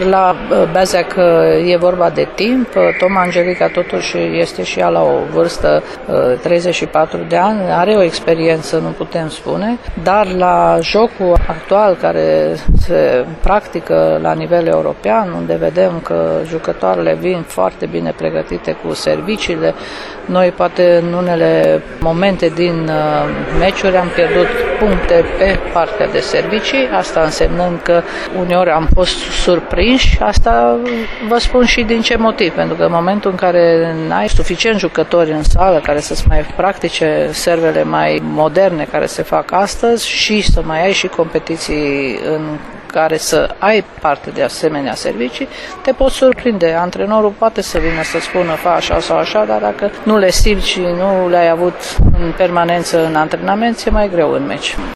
La Beazeac e vorba de timp. Toma Angelica totuși este și ea la o vârstă 34 de ani, are o experiență, nu putem spune, dar la jocul actual care se practică la nivel european, unde vedem că jucătoarele vin foarte bine pregătite cu serviciile, noi poate în unele momente din meciuri am pierdut puncte pe partea de servicii, asta însemnând că uneori am fost surprinși, asta vă spun și din ce motiv, pentru că în momentul în care n-ai suficient jucători în sală care să-ți mai practice servele mai moderne care se fac astăzi și să mai ai și competiții în care să ai parte de asemenea servicii, te poți surprinde. Antrenorul poate să vină să spună fa așa sau așa, dar dacă nu le simți și nu le-ai avut în permanență în antrenament, e mai greu în meci.